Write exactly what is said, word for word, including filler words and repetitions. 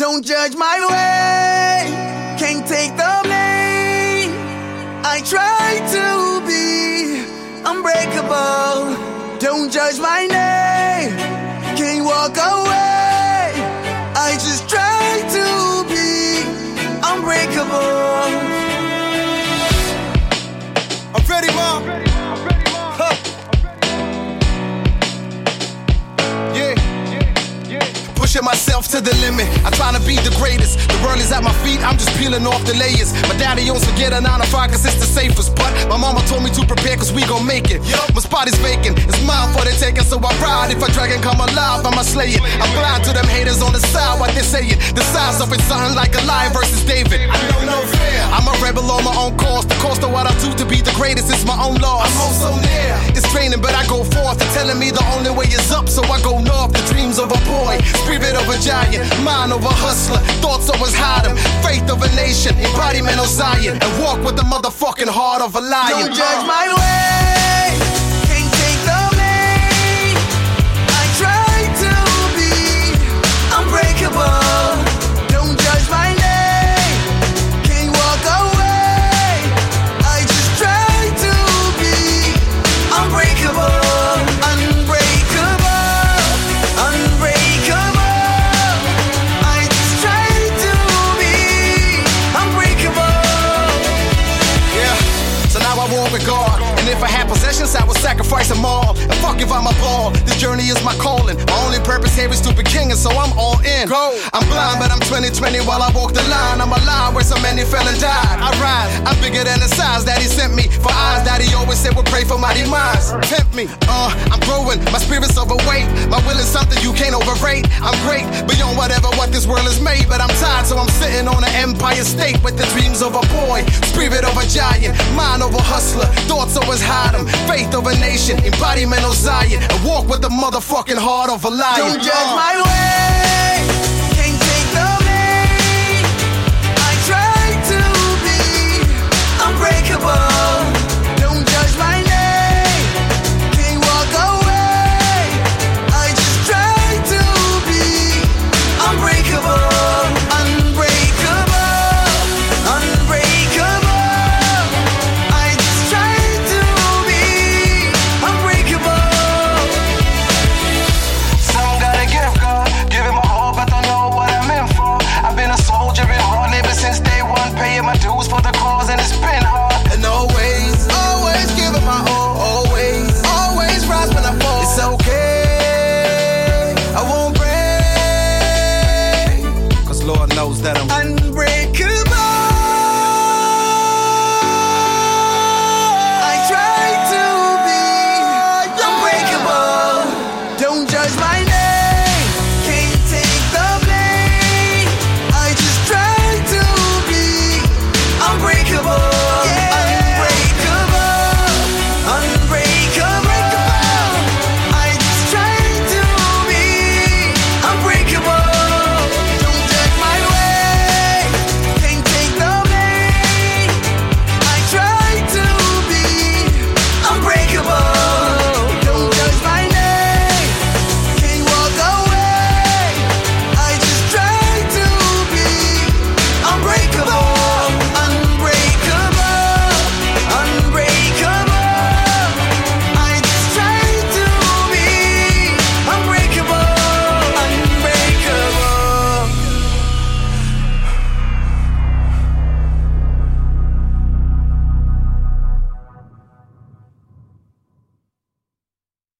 Don't judge my way, can't take the blame. I try to be unbreakable. Don't judge my name, can't walk away. I just try to be unbreakable. I'm ready, Mom. Huh. Yeah. Pushing myself to the limit. I try to be the greatest. The world is at my feet, I'm just peeling off the layers. My daddy owns to get a nine to five cause it's the safest. But my mama told me to prepare cause we gon' make it. My spot is vacant, it's mine for the taking. So I ride, if a dragon come alive, I'ma slay it. I'm blind to them haters on the side, what they saying. The size of it, something like a lion versus David. I know no fear. I'm a rebel on my own course. The cost of what I do to be the greatest is my own loss. I'm also near. It's training, but I go forth. They're telling me the only way is up, so I go north. The dreams of a boy, spirit of a giant, mind of a hustler, thoughts always hide them, faith of a nation, embodiment of Zion, and walk with the motherfucking heart of a lion. Don't judge my way, can't take the blame. I try to be unbreakable. Don't judge my name, can't walk away. I just try to be unbreakable. God. And if I had possessions, I would sacrifice them all. And fuck if I'm a ball, this journey is my calling. My only purpose here is to be king, and so I'm all in. Go. I'm blind, but I'm twenty twenty while I walk the line. I'm alive where so many fell and died. I ride, I'm bigger than the size that he sent me. For eyes that he always said would pray for my demise. Tempt me, uh, I'm growing, my spirit's overweight. My will is something you can't overrate. I'm great, beyond whatever what this world is made. But I'm tired, so I'm sitting on an empire state with the dreams of a boy, spirit of a giant, mind of a hustler, thoughts always hide them, faith of a nation, embodiment of Zion, and walk with the motherfucking heart of a lion. Don't judge my way, can't take the blame. I try to be unbreakable. Don't judge my name, can't walk away. I just try to be unbreakable. Paying my dues for the cause and it's been hard. And always, always giving my all. Always, always rise when I fall. It's okay, I won't break, cause Lord knows that I'm